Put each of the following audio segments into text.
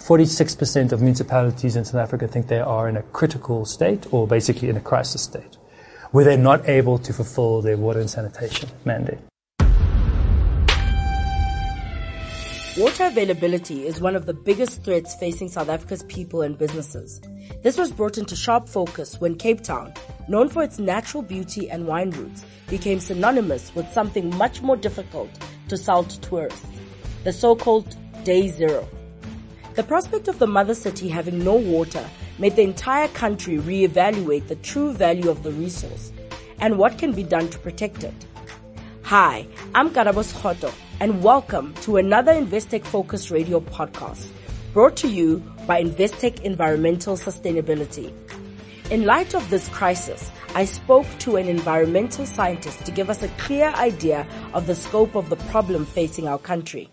46% of municipalities in South Africa think they are in a critical state or basically in a crisis state, where they're not able to fulfill their water and sanitation mandate. Water availability is one of the biggest threats facing South Africa's people and businesses. This was brought into sharp focus when Cape Town, known for its natural beauty and wine routes, became synonymous with something much more difficult to sell to tourists, the so-called Day Zero. The prospect of the mother city having no water made the entire country reevaluate the true value of the resource and what can be done to protect it. Hi, I'm Karabos Khoto, and welcome to another Investec Focus Radio podcast, brought to you by Investec Environmental Sustainability. In light of this crisis, I spoke to an environmental scientist to give us a clear idea of the scope of the problem facing our country.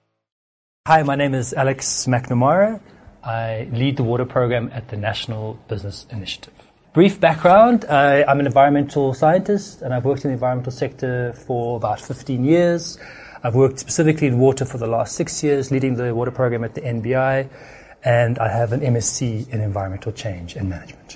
Hi, my name is Alex McNamara. I lead the water program at the National Business Initiative. Brief background, I'm an environmental scientist and I've worked in the environmental sector for about 15 years. I've worked specifically in water for the last 6 years, leading the water program at the NBI, and I have an MSc in environmental change and management.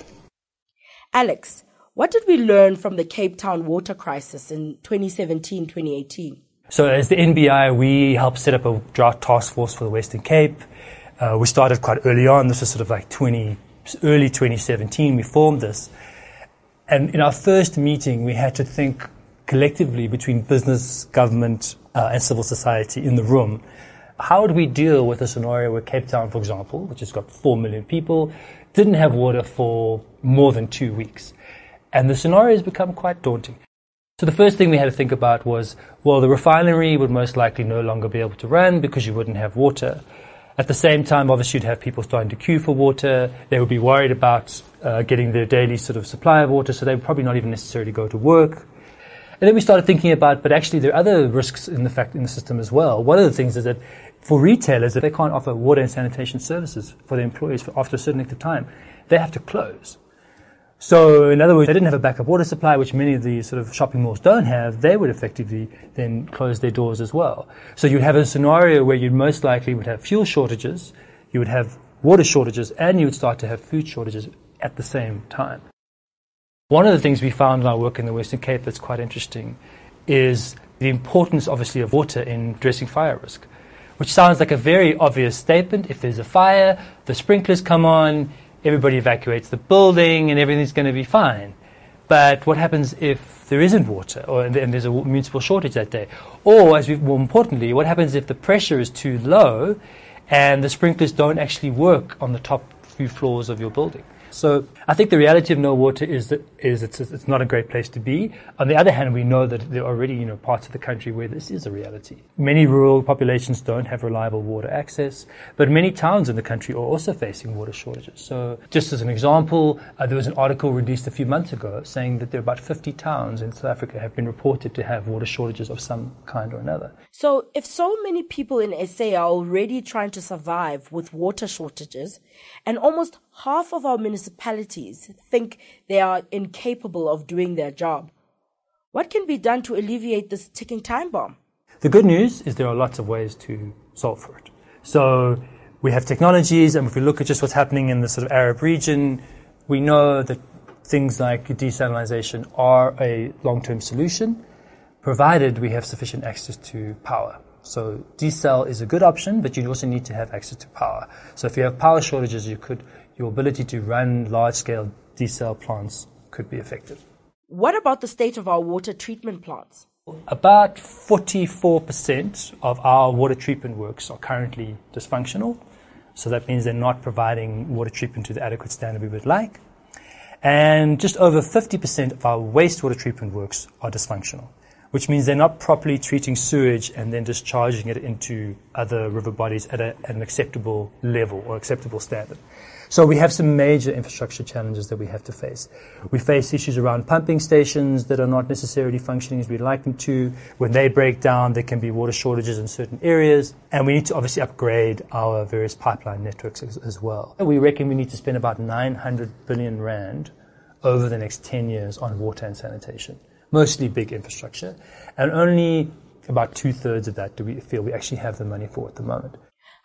Alex, what did we learn from the Cape Town water crisis in 2017-2018? So as the NBI, we helped set up a drought task force for the Western Cape. We started quite early on. This was sort of like early 2017, we formed this. And in our first meeting, we had to think collectively between business, government, and civil society in the room. How would we deal with a scenario where Cape Town, for example, which has got 4 million people, didn't have water for more than 2 weeks? And the scenario has become quite daunting. So the first thing we had to think about was, well, the refinery would most likely no longer be able to run because you wouldn't have water. At the same time, obviously, you'd have people starting to queue for water. They would be worried about getting their daily sort of supply of water, so they would probably not even necessarily go to work. And then we started thinking about, but actually there are other risks in the system as well. One of the things is that for retailers, that they can't offer water and sanitation services for their employees after a certain length of time, they have to close. So in other words, they didn't have a backup water supply, which many of the sort of shopping malls don't have. They would effectively then close their doors as well. So you'd have a scenario where you most likely would have fuel shortages, you would have water shortages, and you would start to have food shortages at the same time. One of the things we found in our work in the Western Cape that's quite interesting is the importance, obviously, of water in addressing fire risk, which sounds like a very obvious statement. If there's a fire, the sprinklers come on, everybody evacuates the building and everything's going to be fine. But what happens if there isn't water and there's a municipal shortage that day? Or, more importantly, what happens if the pressure is too low and the sprinklers don't actually work on the top few floors of your building? So I think the reality of no water is it's not a great place to be. On the other hand, we know that there are already parts of the country where this is a reality. Many rural populations don't have reliable water access, but many towns in the country are also facing water shortages. So just as an example, there was an article released a few months ago saying that there are about 50 towns in South Africa have been reported to have water shortages of some kind or another. So if so many people in SA are already trying to survive with water shortages, and almost half of our municipalities think they are incapable of doing their job, what can be done to alleviate this ticking time bomb? The good news is there are lots of ways to solve for it. So we have technologies, and if we look at just what's happening in the sort of Arab region, we know that things like desalination are a long-term solution, provided we have sufficient access to power. So desal is a good option, but you also need to have access to power. So if you have power shortages, your ability to run large-scale desal plants could be affected. What about the state of our water treatment plants? About 44% of our water treatment works are currently dysfunctional. So that means they're not providing water treatment to the adequate standard we would like. And just over 50% of our wastewater treatment works are dysfunctional, which means they're not properly treating sewage and then discharging it into other river bodies at an acceptable level or acceptable standard. So we have some major infrastructure challenges that we have to face. We face issues around pumping stations that are not necessarily functioning as we'd like them to. When they break down, there can be water shortages in certain areas. And we need to obviously upgrade our various pipeline networks as well. We reckon we need to spend about 900 billion rand over the next 10 years on water and sanitation, mostly big infrastructure. And only about 2/3 of that do we feel we actually have the money for at the moment.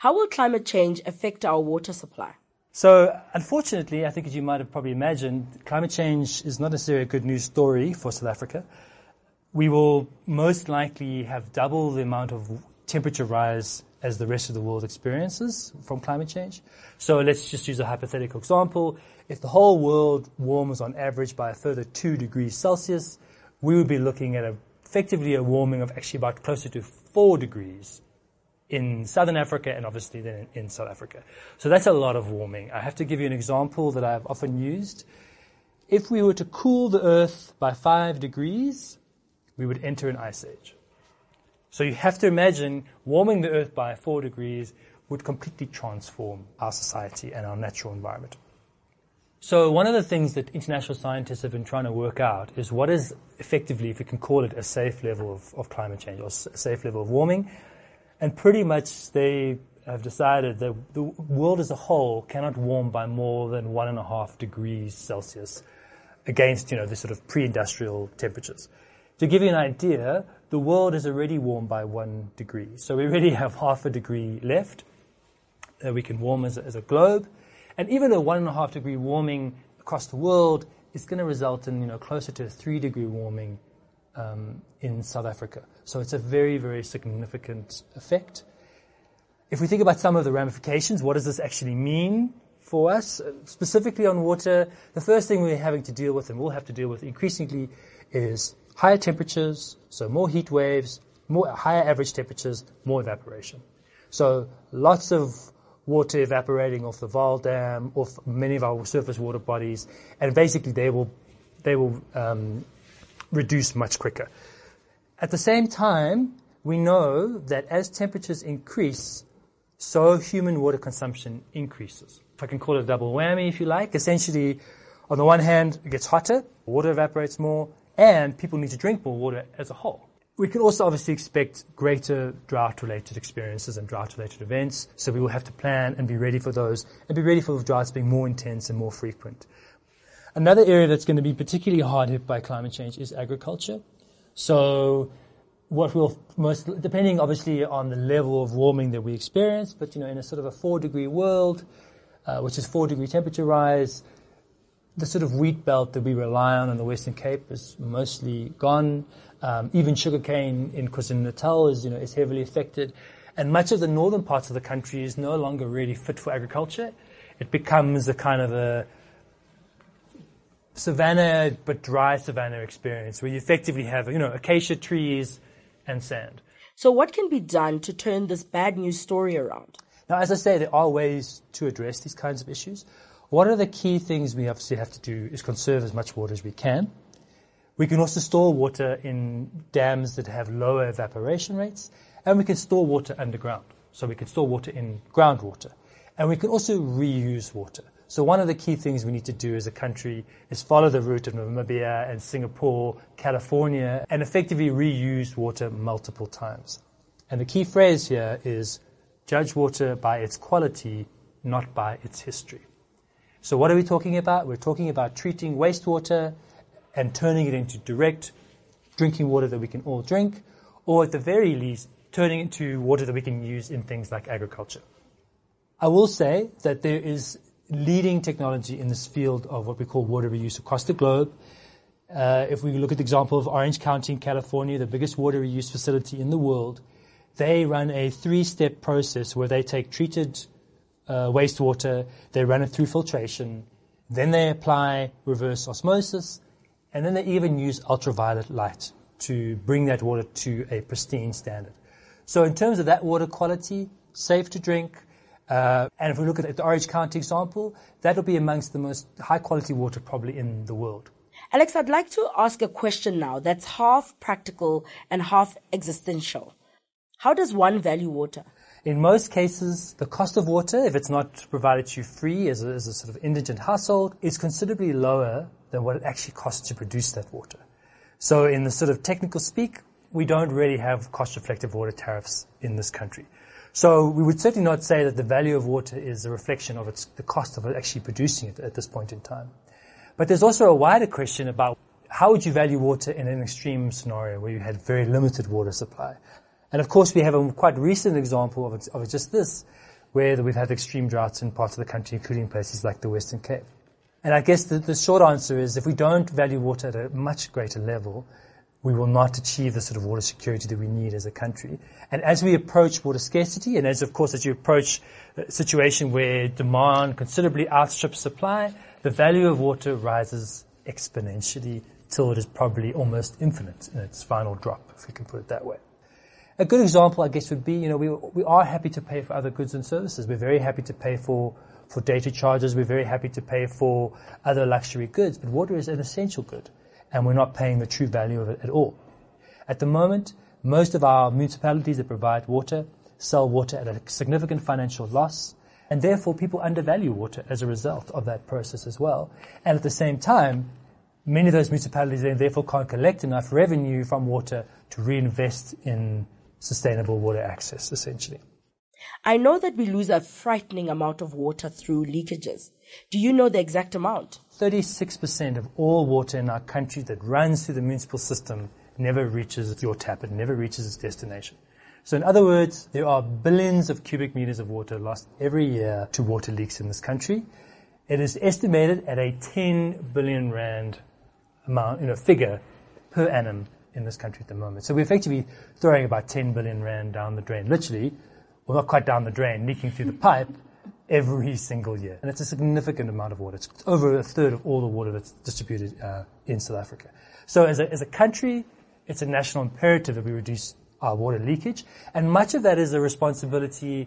How will climate change affect our water supply? So, unfortunately, I think as you might have probably imagined, climate change is not necessarily a good news story for South Africa. We will most likely have double the amount of temperature rise as the rest of the world experiences from climate change. So let's just use a hypothetical example. If the whole world warms on average by a further 2 degrees Celsius, we would be looking at effectively a warming of actually about closer to 4 degrees in Southern Africa and obviously then in South Africa. So that's a lot of warming. I have to give you an example that I've often used. If we were to cool the Earth by 5 degrees, we would enter an ice age. So you have to imagine warming the Earth by 4 degrees would completely transform our society and our natural environment. So one of the things that international scientists have been trying to work out is what is effectively, if we can call it, a safe level of climate change or a safe level of warming. And pretty much they have decided that the world as a whole cannot warm by more than 1.5 degrees Celsius against, the sort of pre-industrial temperatures. To give you an idea, the world is already warmed by 1 degree. So we already have half a degree left that we can warm as a globe. And even a 1.5 degree warming across the world is going to result in, closer to a 3 degree warming in South Africa. So it's a very, very significant effect. If we think about some of the ramifications, what does this actually mean for us? Specifically on water, the first thing we're having to deal with and we'll have to deal with increasingly is higher temperatures, so more heat waves, higher average temperatures, more evaporation. So lots of water evaporating off the Vaal Dam, off many of our surface water bodies, and basically they will reduce much quicker. At the same time, we know that as temperatures increase, so human water consumption increases. If I can call it a double whammy, if you like. Essentially, on the one hand, it gets hotter, water evaporates more, and people need to drink more water as a whole. We can also obviously expect greater drought-related experiences and drought-related events, so we will have to plan and be ready for those, and be ready for the droughts being more intense and more frequent. Another area that's going to be particularly hard hit by climate change is agriculture. So what will depending obviously on the level of warming that we experience, but in a sort of a 4 degree world, which is 4 degree temperature rise, the sort of wheat belt that we rely on in the Western Cape is mostly gone. Even sugarcane in KwaZulu-Natal is heavily affected. And much of the northern parts of the country is no longer really fit for agriculture. It becomes a kind of a savanna, but dry savanna experience where you effectively have, acacia trees and sand. So what can be done to turn this bad news story around? Now, as I say, there are ways to address these kinds of issues. One of the key things we obviously have to do is conserve as much water as we can. We can also store water in dams that have lower evaporation rates, and we can store water underground. So we can store water in groundwater. And we can also reuse water. So one of the key things we need to do as a country is follow the route of Namibia and Singapore, California, and effectively reuse water multiple times. And the key phrase here is judge water by its quality, not by its history. So what are we talking about? We're talking about treating wastewater and turning it into direct drinking water that we can all drink, or at the very least, turning it into water that we can use in things like agriculture. I will say that there is leading technology in this field of what we call water reuse across the globe. If we look at the example of Orange County in California, the biggest water reuse facility in the world, they run a 3-step process where they take treated wastewater, they run it through filtration, then they apply reverse osmosis, and then they even use ultraviolet light to bring that water to a pristine standard. So in terms of that water quality, safe to drink, and if we look at the Orange County example, that will be amongst the most high-quality water probably in the world. Alex, I'd like to ask a question now that's half practical and half existential. How does one value water? In most cases, the cost of water, if it's not provided to you free as a sort of indigent household, is considerably lower than what it actually costs to produce that water. So in the sort of technical speak, we don't really have cost-reflective water tariffs in this country. So we would certainly not say that the value of water is a reflection of the cost of actually producing it at this point in time. But there's also a wider question about how would you value water in an extreme scenario where you had very limited water supply. And of course, we have a quite recent example of just this. where we've had extreme droughts in parts of the country, including places like the Western Cape. And I guess the short answer is if we don't value water at a much greater level, we will not achieve the sort of water security that we need as a country. And as we approach water scarcity, and as you approach a situation where demand considerably outstrips supply, the value of water rises exponentially till it is probably almost infinite in its final drop, if we can put it that way. A good example, I guess, would be, we are happy to pay for other goods and services. We're very happy to pay for data charges. We're very happy to pay for other luxury goods. But water is an essential good, and we're not paying the true value of it at all. At the moment, most of our municipalities that provide water sell water at a significant financial loss, and therefore people undervalue water as a result of that process as well. And at the same time, many of those municipalities then therefore can't collect enough revenue from water to reinvest in sustainable water access, essentially. I know that we lose a frightening amount of water through leakages. Do you know the exact amount? 36% of all water in our country that runs through the municipal system never reaches your tap. It never reaches its destination. So in other words, there are billions of cubic meters of water lost every year to water leaks in this country. It is estimated at a 10 billion rand amount, figure per annum in this country at the moment. So we're effectively throwing about 10 billion rand down the drain, literally, well, not quite down the drain, leaking through the pipe every single year. And it's a significant amount of water. It's over a third of all the water that's distributed in South Africa. So as a country, it's a national imperative that we reduce our water leakage. And much of that is the responsibility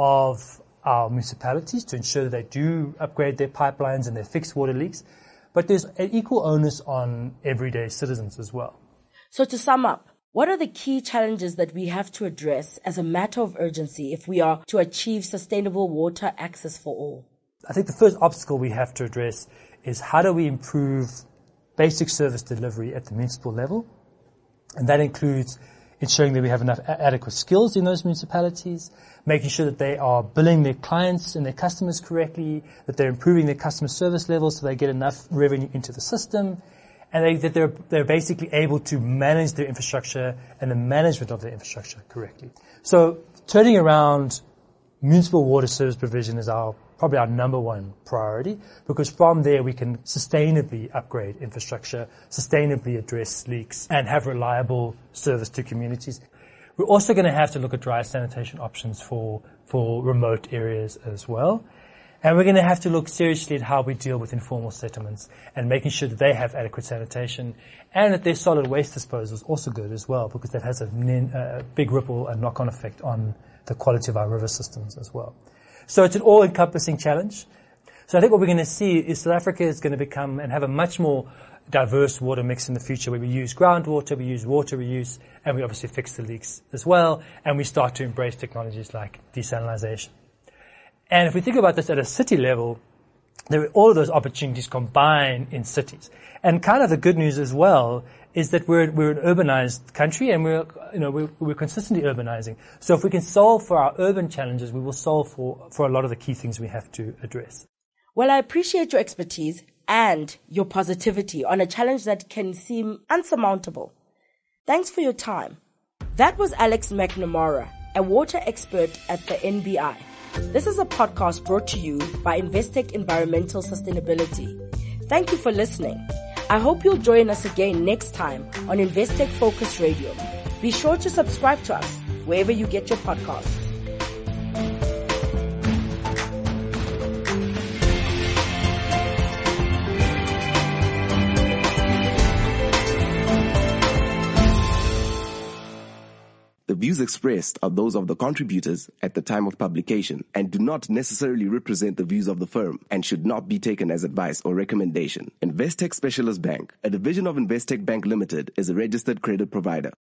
of our municipalities to ensure that they do upgrade their pipelines and they fix water leaks. But there's an equal onus on everyday citizens as well. So to sum up, what are the key challenges that we have to address as a matter of urgency if we are to achieve sustainable water access for all? I think the first obstacle we have to address is how do we improve basic service delivery at the municipal level? And that includes ensuring that we have enough adequate skills in those municipalities, making sure that they are billing their clients and their customers correctly, that they're improving their customer service levels so they get enough revenue into the system, and that they're basically able to manage their infrastructure and the management of their infrastructure correctly. So turning around municipal water service provision is probably our number one priority, because from there we can sustainably upgrade infrastructure, sustainably address leaks, and have reliable service to communities. We're also going to have to look at dry sanitation options for remote areas as well. And we're going to have to look seriously at how we deal with informal settlements and making sure that they have adequate sanitation and that their solid waste disposal is also good as well, because that has a big ripple and knock-on effect on the quality of our river systems as well. So it's an all-encompassing challenge. So I think what we're going to see is South Africa is going to become and have a much more diverse water mix in the future, where we use groundwater, we use water reuse, and we obviously fix the leaks as well, and we start to embrace technologies like desalination. And if we think about this at a city level, all of those opportunities combine in cities. And kind of the good news as well is that we're an urbanized country, and we're consistently urbanizing. So if we can solve for our urban challenges, we will solve for a lot of the key things we have to address. Well, I appreciate your expertise and your positivity on a challenge that can seem unsurmountable. Thanks for your time. That was Alex McNamara, a water expert at the NBI. This is a podcast brought to you by Investec Environmental Sustainability. Thank you for listening. I hope you'll join us again next time on Investec Focus Radio. Be sure to subscribe to us wherever you get your podcasts. The views expressed are those of the contributors at the time of publication and do not necessarily represent the views of the firm and should not be taken as advice or recommendation. Investec Specialist Bank, a division of Investec Bank Limited, is a registered credit provider.